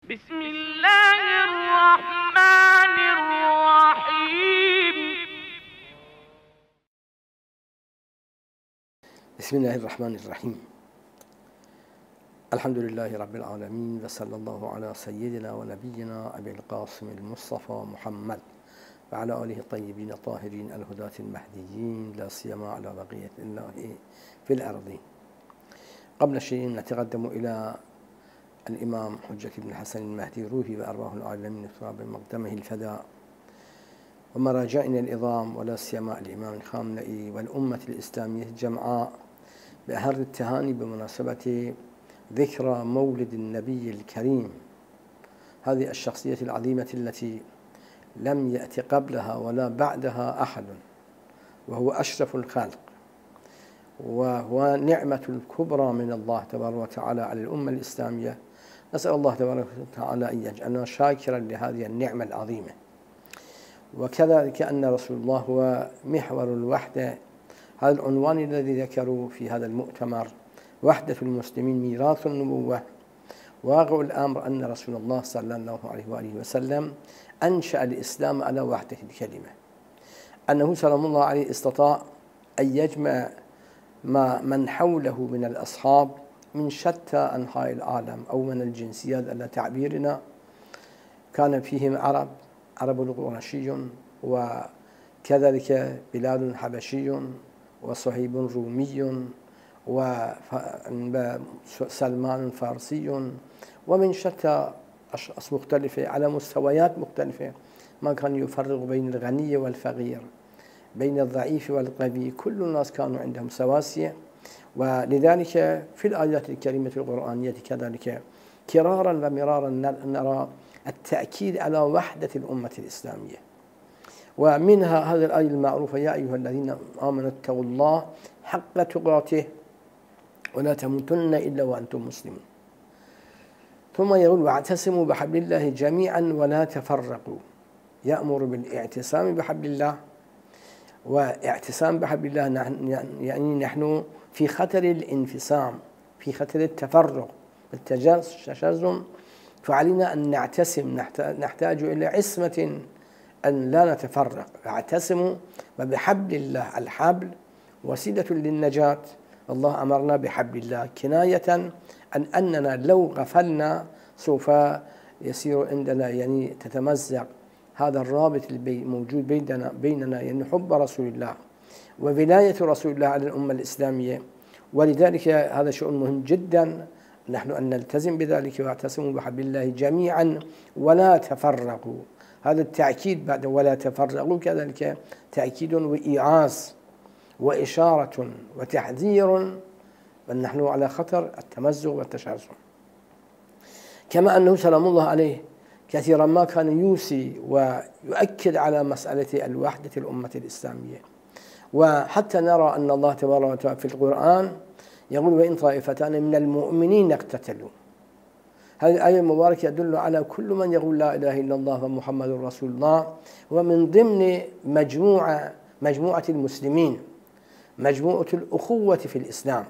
بسم الله الرحمن الرحيم. بسم الله الرحمن الرحيم. الحمد لله رب العالمين، وصلى الله على سيدنا ونبينا أبي القاسم المصطفى محمد وعلى آله الطيبين الطاهرين الهداة المهديين، لا سيما على بقية الله في الأرض. قبل شيء نتقدم إلى الإمام حجة بن الحسن المهدي روحي وأرواح العالمين تراب مقدمه الفداء، ومراجعنا العظام ولا سيما الإمام الخامنئي والأمة الإسلامية الجمعاء بأهر التهاني بمناسبة ذكرى مولد النبي الكريم، هذه الشخصية العظيمة التي لم يأتي قبلها ولا بعدها أحد، وهو أشرف الخلق، وهو نعمة الكبرى من الله تبارك وتعالى على الأمة الإسلامية. نسأل الله تبارك وتعالى أن يجعلنا شاكرا لهذه النعمة العظيمة. وكذلك أن رسول الله هو محور الوحدة، هذا العنوان الذي ذكروا في هذا المؤتمر، وحدة المسلمين ميراث النبوة. واقع الأمر أن رسول الله صلى الله عليه وآله وسلم أنشأ الإسلام على وحدة الكلمة، أنه سلام الله عليه استطاع أن يجمع من حوله من الأصحاب من شتى أنحاء العالم أو من الجنسيات على تعبيرنا، كان فيهم عرب قرشي، وكذلك بلال حبشي، وصهيب رومي، وسلمان فارسي، ومن شتى أشخاص مختلفة على مستويات مختلفة، ما كان يفرق بين الغني والفقير، بين الضعيف والقوي، كل الناس كانوا عندهم سواسية. ولذلك في الآيات الكريمة القرآنية كذلك كرارا ومرارا نرى التأكيد على وحدة الأمة الإسلامية، ومنها هذه الآية المعروفة: يا أيها الذين آمنوا اتقوا الله حق تقاته ولا تموتن إلا وأنتم مسلمون. ثم يقول: واعتصموا بحبل الله جميعا ولا تفرقوا. يأمر بالاعتصام بحبل الله، واعتصام بحبل الله يعني نحن في خطر الانفصام، في خطر التفرق والتشرذم، فعلينا أن نعتصم، نحتاج إلى عصمة أن لا نتفرق. اعتصموا وبحبل الله، الحبل وسيلة للنجاة، الله أمرنا بحبل الله كناية عن أننا لو غفلنا سوف يصير عندنا يعني تتمزق هذا الرابط الموجود بيننا، يعني حب رسول الله وولاية رسول الله على الأمة الإسلامية. ولذلك هذا شيء مهم جدا، نحن أن نلتزم بذلك: واعتصموا بحبل الله جميعا ولا تفرقوا. هذا التأكيد بعد ولا تفرقوا كذلك تأكيد وإيعاز وإشارة وتحذير، بل نحن على خطر التمزق والتشرذم. كما أنه سلام الله عليه كثيرا ما كان يوصي ويؤكد على مسألة الوحدة الأمة الإسلامية. وحتى نرى أن الله تبارك وتعالى في القرآن يقول: وإن طائفتان من المؤمنين اقتتلوا. هذه الآية المباركة يدل على كل من يقول لا إله إلا الله ومحمد رسول الله، ومن ضمن مجموعة المسلمين، مجموعة الأخوة في الإسلام.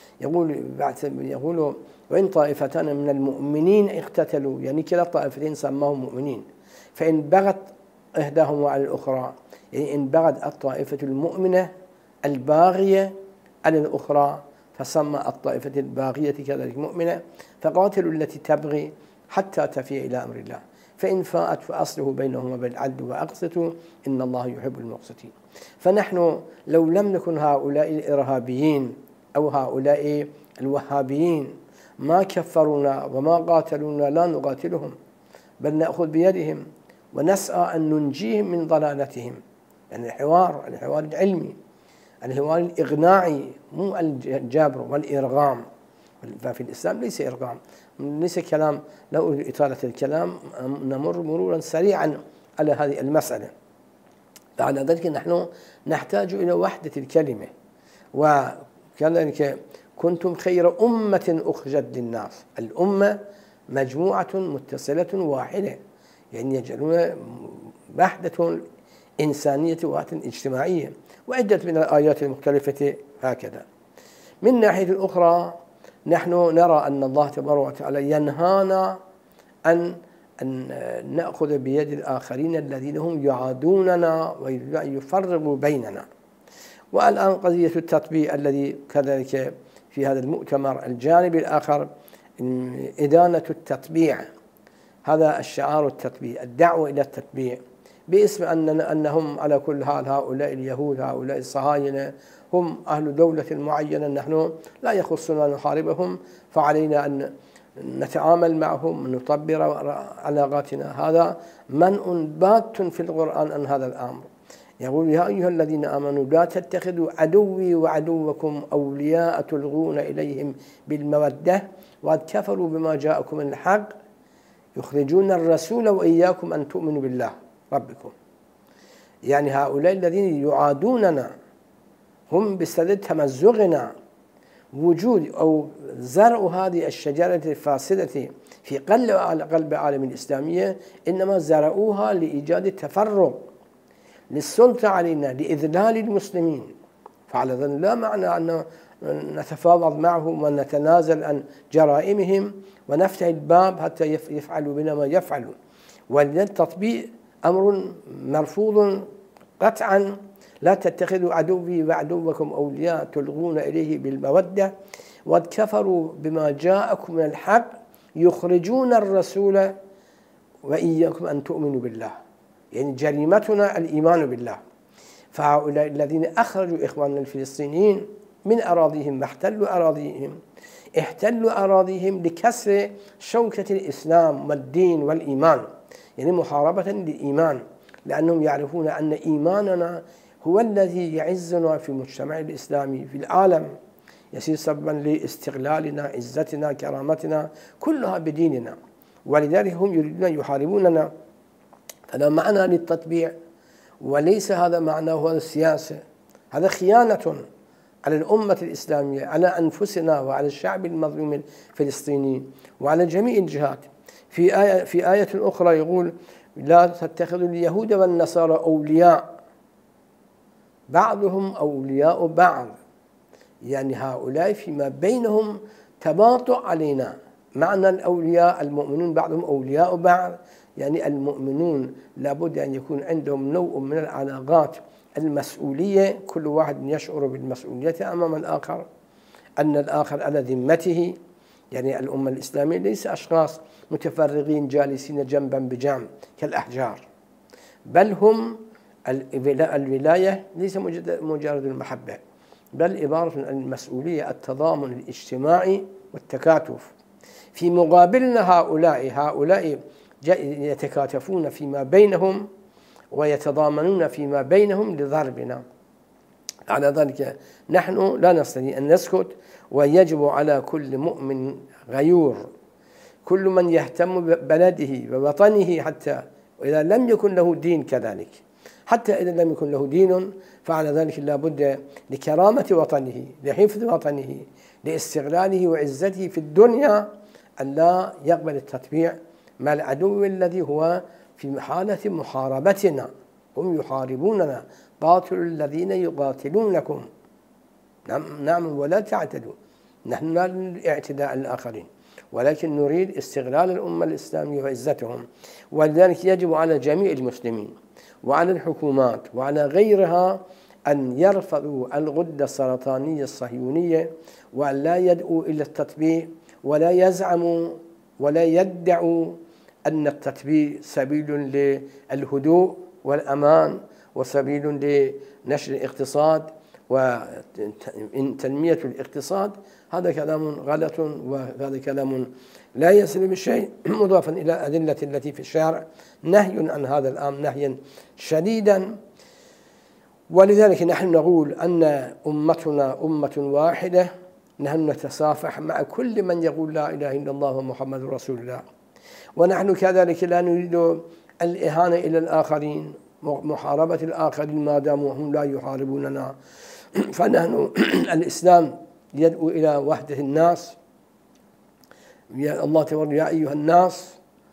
يقول وإن طائفتان من المؤمنين اقتتلوا، يعني كلا الطائفتين سماهم مؤمنين، فإن بغت إحداهما على الأخرى، يعني إن بغت الطائفة المؤمنة الباغية على الأخرى فسمى الطائفة الباغية كذلك مؤمنة، فقاتلوا التي تبغي حتى تفيء إلى أمر الله، فإن فاءت فأصلحوا بينهما بالعدل وأقسطوا إن الله يحب المقسطين. فنحن لو لم نكن هؤلاء الإرهابيين أو هؤلاء الوهابيين ما كفرونا وما قاتلونا لا نقاتلهم، بل نأخذ بيدهم ونسعى أن ننجيهم من ضلالتهم. يعني الحوار العلمي، الحوار الإغناعي، مو الجبر والإرغام. ففي الإسلام ليس إرغام، ليس كلام لو إطالة الكلام، نمر مرورا سريعا على هذه المسألة. فعلى ذلك نحن نحتاج إلى وحدة الكلمة. وكذلك كنتم خير أمة أخرجت للناس، الأمة مجموعة متصلة واحدة، يعني يجعلون وحدة إنسانية وحدة اجتماعية، وعدة من الآيات المختلفة هكذا. من ناحية أخرى نحن نرى أن الله تبارك وتعالى ينهانا أن نأخذ بيد الآخرين الذين هم يعادوننا ويريدون أن يفرقوا بيننا. والآن قضية التطبيع الذي كذلك في هذا المؤتمر، الجانب الآخر إدانة التطبيع، هذا الشعار التطبيع، الدعوة إلى التطبيع باسم أنهم على كل حال هؤلاء اليهود، هؤلاء الصهاينة هم أهل دولة معينة، نحن لا يخصنا نحاربهم، فعلينا أن نتعامل معهم، نطبر علاقاتنا. هذا منع بات في القرآن عن هذا الأمر. يقول: يا أيها الذين آمنوا لا تتخذوا عدوي وعدوكم أولياء تلغون إليهم بالمودة وقد كفروا بما جاءكم من الحق يخرجون الرسول وإياكم أن تؤمنوا بالله ربكم. يعني هؤلاء الذين يعادوننا هم بسبب تمزقنا، وجود أو زرع هذه الشجرة الفاسدة في قلب العالم الإسلامية إنما زرعوها لإيجاد التفرق، للسلطة علينا، لإذلال المسلمين. فعلى ذلك لا معنى أن نتفاوض معهم ونتنازل عن جرائمهم ونفتح الباب حتى يفعلوا بنا ما يفعلون. والتطبيع أمر مرفوض قطعا. لا تتخذوا عدوي وعدوكم أولياء تلغون إليه بالمودة وقد كفروا بما جاءكم من الحق يخرجون الرسول وإياكم أن تؤمنوا بالله. يعني جريمتنا الإيمان بالله. فهؤلاء الذين أخرجوا إخواننا الفلسطينيين من أراضيهم احتلوا أراضيهم لكسر شوكة الإسلام والدين والإيمان، يعني محاربة للإيمان، لأنهم يعرفون أن إيماننا هو الذي يعزنا في المجتمع الإسلامي في العالم، يصير سببا لاستغلالنا، عزتنا، كرامتنا كلها بديننا. ولذلك هم يريدون أن يحاربوننا. هذا معنى للتطبيع، وليس هذا معناه السياسة. هذا خيانة على الأمة الإسلامية، على أنفسنا وعلى الشعب المظلوم الفلسطيني وعلى جميع الجهات. في آية أخرى يقول: لا تتخذوا اليهود والنصارى أولياء بعضهم أولياء بعض. يعني هؤلاء فيما بينهم تباطؤ علينا. معنى الأولياء المؤمنون بعضهم أولياء بعض، يعني المؤمنون لابد أن يكون عندهم نوع من العلاقات المسؤولية، كل واحد يشعر بالمسؤولية أمام الآخر، أن الآخر على ذمته. يعني الأمة الإسلامية ليس أشخاص متفرغين جالسين جنبا بجنب كالأحجار، بل هم الولاية ليس مجرد المحبة، بل عبارة عن المسؤولية، التضامن الاجتماعي والتكاتف. في مقابلنا هؤلاء يتكاتفون فيما بينهم ويتضامنون فيما بينهم لضربنا. على ذلك نحن لا نستطيع أن نسكت، ويجب على كل مؤمن غيور، كل من يهتم ببلده ووطنه، حتى وإذا لم يكن له دين كذلك، حتى إذا لم يكن له دين، فعلى ذلك لا بد لكرامة وطنه، لحفظ وطنه، لاستغلاله وعزته في الدنيا، أن لا يقبل التطبيع مع العدو الذي هو في حالة محاربتنا. هم يحاربوننا. قاتلوا الذين يقاتلونكم. نعم ولا تعتدوا. نحن لا نريد اعتداء الآخرين، ولكن نريد استغلال الأمة الإسلامية وعزتهم. ولذلك يجب على جميع المسلمين وعلى الحكومات وعلى غيرها أن يرفضوا الغدة السرطانية الصهيونية، وأن لا يدعوا إلى التطبيع، ولا يزعموا ولا يدعوا أن التطبيع سبيل للهدوء والأمان وسبيل لنشر الاقتصاد وتنمية الاقتصاد. هذا كلام غلط، وهذا كلام لا يسلم الشيء، مضافا إلى الأدلة التي في الشارع نهي عن هذا الأمر نهيا شديدا. ولذلك نحن نقول أن أمتنا أمة واحدة، نحن نتصافح مع كل من يقول لا إله إلا الله ومحمد رسول الله. ونحن كذلك لا نريد الإهانة إلى الآخرين، محاربة الآخرين ما داموا هم لا يحاربوننا. فنحن الإسلام يدعو إلى وحدة الناس. يا الله تبارك: يا أيها الناس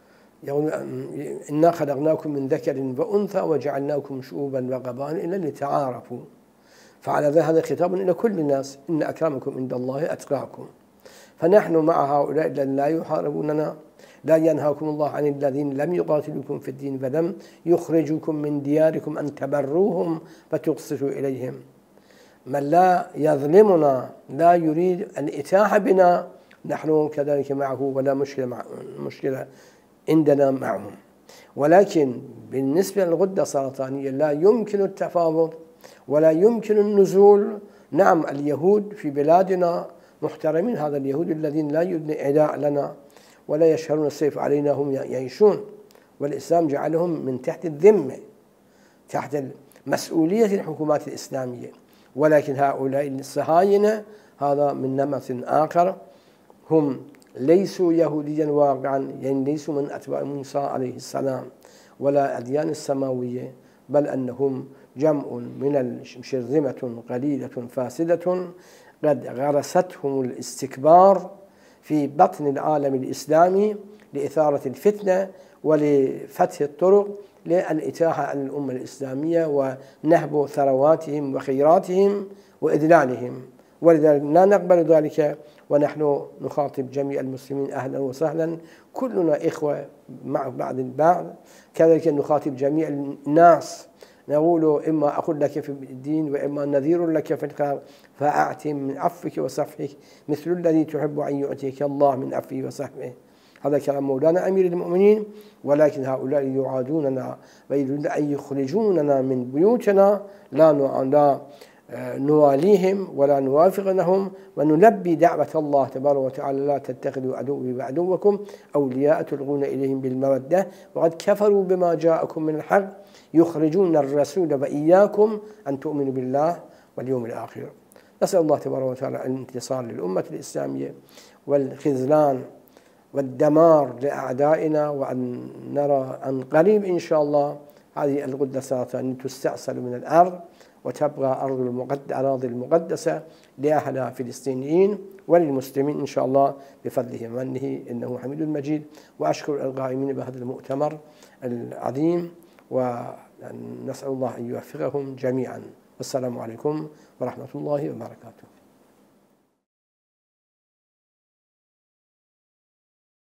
إنا خلقناكم من ذكر وأنثى وجعلناكم شعوبا وقبائل لتعارفوا. فعلى هذا خطاب إلى كل الناس: إن أكرمكم عند الله أتقاكم. فنحن مع هؤلاء الذين لا يحاربوننا، لا ينهاكم الله عن الذين لم يقاتلوكم في الدين ولم يخرجوكم من دياركم أن تبروهم فتقسطوا إليهم. من لا يظلمنا لا يريد الإتاحة بنا نحن كذلك معه ولا مشكلة عندنا معهم. ولكن بالنسبة للغدة السرطانية لا يمكن التفاوض ولا يمكن النزول. نعم اليهود في بلادنا محترمين، هذا اليهود الذين لا يريدون إعداء لنا ولا يشهرون السيف علينا هم يعيشون، والإسلام جعلهم من تحت الذمة تحت مسؤولية الحكومات الإسلامية. ولكن هؤلاء الصهاينة هذا من نمط آخر، هم ليسوا يهوديا واقعا، يعني ليسوا من أتباع موسى عليه السلام ولا أديان السماوية، بل أنهم جمع من الشرذمة قليلة فاسدة قد غرستهم الاستكبار في بطن العالم الإسلامي لإثارة الفتنة ولفتح الطرق للإتاحة على الأمة الإسلامية ونهب ثرواتهم وخيراتهم وإذلالهم. ولذلك لا نقبل ذلك، ونحن نخاطب جميع المسلمين أهلا وسهلا، كلنا إخوة مع بعض البعض. كذلك نخاطب جميع الناس نقول إما أخذ لك في الدين وإما نذير لك في الخير فأعتم من عفوك وصفحك مثل الذي تحب أن يؤتيك الله من عفوه وصفحه. هذا كلام مولانا أمير المؤمنين. ولكن هؤلاء يعادوننا ويريدون أن يخرجوننا من بيوتنا، لا نواليهم ولا نوافق لهم، ونلبي دعوة الله تبارك وتعالى لا تتخذوا عدوي وعدوكم أولياء تلقون إليهم بالمودة وقد كفروا بما جاءكم من الحق يخرجون الرسول وإياكم أن تؤمنوا بالله واليوم الآخر. نسأل الله تبارك وتعالى الانتصار للأمة الإسلامية والخذلان والدمار لأعدائنا، وأن نرى أن قريب إن شاء الله هذه الغدة السرطانية تستأصل من الأرض وتبقى أراضي المقدسة لأهلها فلسطينيين وللمسلمين إن شاء الله بفضله ومنه إنه حميد مجيد. وأشكر القائمين بهذا المؤتمر العظيم، ونسأل الله أن يوفقهم جميعا. والسلام عليكم ورحمة الله وبركاته.